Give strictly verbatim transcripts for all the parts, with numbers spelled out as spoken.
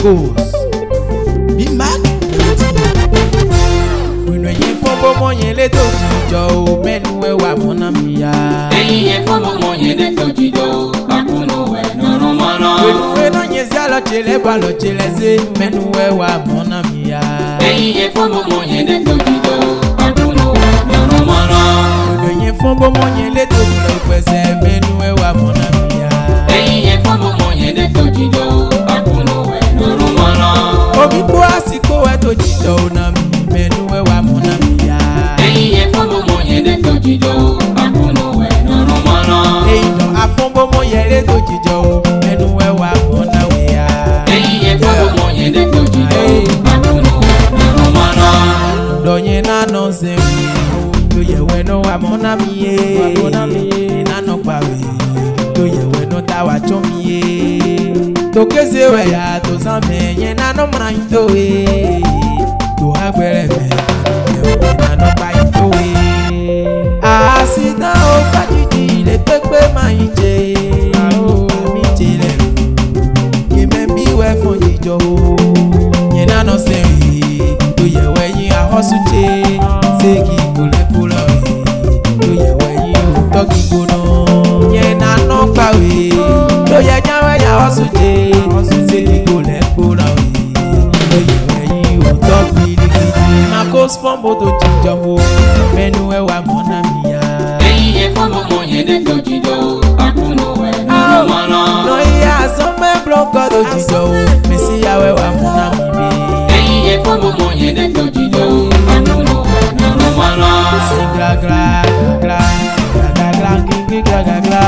Marcos Bimac Wino yin fombo monye le to jijo menu e wa mona miya Eyin ye fombo monye le to jijo akuno we no mana Wino eno nyezi alo chele balo chele se menu e wa mona miya Eyin ye fombo monye le to jijo akuno we no mana Wino yin fombo monye le to jijo pese menu e wa mona miya Eyin ye fombo monye le to jijo akuno we no mana Obi ko asiko e to jijo na mi menu e wa mona miya Eyin ye fombo monye le to jijo akuno we no mana Eyin do afombo monye le to jijo menu e wa mona miya Eyin ye fombo monye le to jijo akuno we no mana Donye na no se do ye we no wa mona miye mona miye na no pa we do ye we no ta wa cho miye to keze we ya to same ye na no mra to we to agbere me na no pa to we asida o pa jiji le pepe ma ije o mi jile ye me bi we fun jijo ye na no se do ye we yin a hosuche se ki kole kole do ye we yin o to ki gono ye na no pa we do ye nyawe ya hosuche se ki kole kole do ye we yin o to ki di Marcos fombo to jijo menu e wa mona miya Eyin ye fombo monye le to jijo akuno we no mana no ya so me bloko to jijo mesi ya we wa mona mi Eyin ye fombo monye le to jijo akuno we no mana sing gra gra gra gra gra gra gra gra gra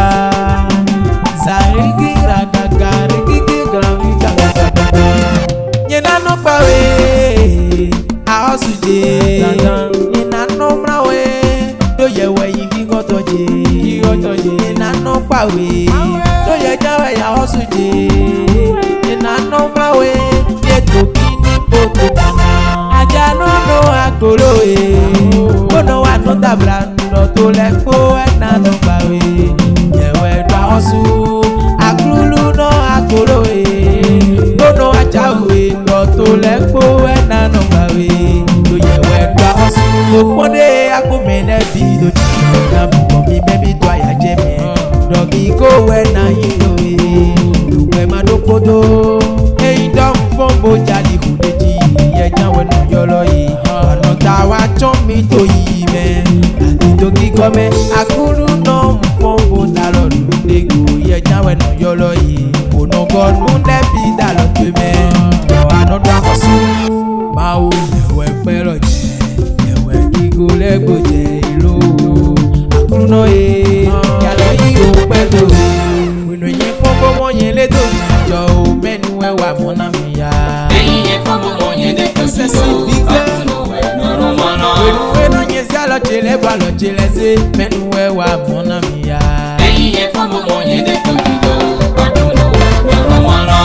Sarigi gra gra gra gra gra gra ye na no pa we a osuje ye na no mra we do ye we yi go to je yi go to je ye na no pa we do ye ja we ya osuje ye na no mra we ye to kini poto kana aja no no agolo e kono wa no tabla no to le ko e na no pa we ye we do osu aklulu no agolo e kono aja we no to le ko e na no pa we do ye we do osu pode akomene bi do na bo mi baby do ya je me do ki ko we na yin do e do we ma do kodo e dom fombo jali hudeji ye janwe no yolo yi ono ta wa chon mi to yi me ati to ki gome akuru no fombo dalo lunde go ye janwe no yolo yi ono go nu ne bi dalo to me o ano da kosu ma o we pero je we ki go le go je ilo akuru no e yalo yi o pedo we no yin fombo mo yin le to jo menu e wa mona miya Eyin ye fombo monye le to jijo akuno we no mana we no nyezi alo chele balo chele se menu e wa mona miya Eyin ye fombo monye le to jijo akuno we no mana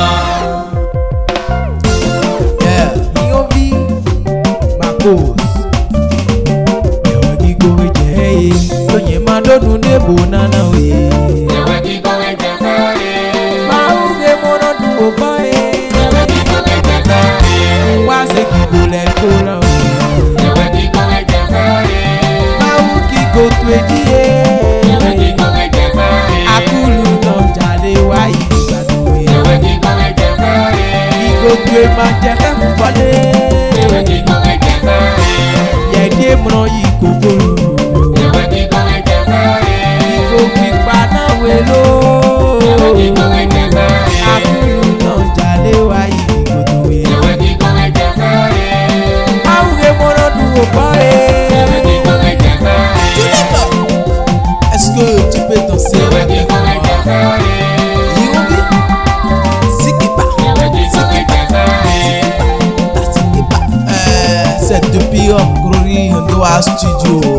yeah Iovi Marcos ewe ki go je to yin ma do dun de bo nana we Ewe ki go we je fe ma u ge mo no du o pa e Ewe ki go we je fe wa se ki go le ko la o Ewe ki go we je fe ma u ki go to e di e Ewe ki go we je fe akulu no jale wa yi gba do we Ewe ki go we je fe ki go to e ma je ka mu wale Ewe ki go we je fe ye de mo yi kokoro Ewe ki go we je fe go pi pa na we lo Ewe ki go we je fe akulu no jale wa yi go to we Ewe ki go we je fe awu ge mo no du o pa e Ewe ki go we je fe est-ce que tu peux danser Ewe ki go we je fe Iovi Zikipa Ewe ki go we je fe Zikipa euh c'est depuis Grori Ndoa Studio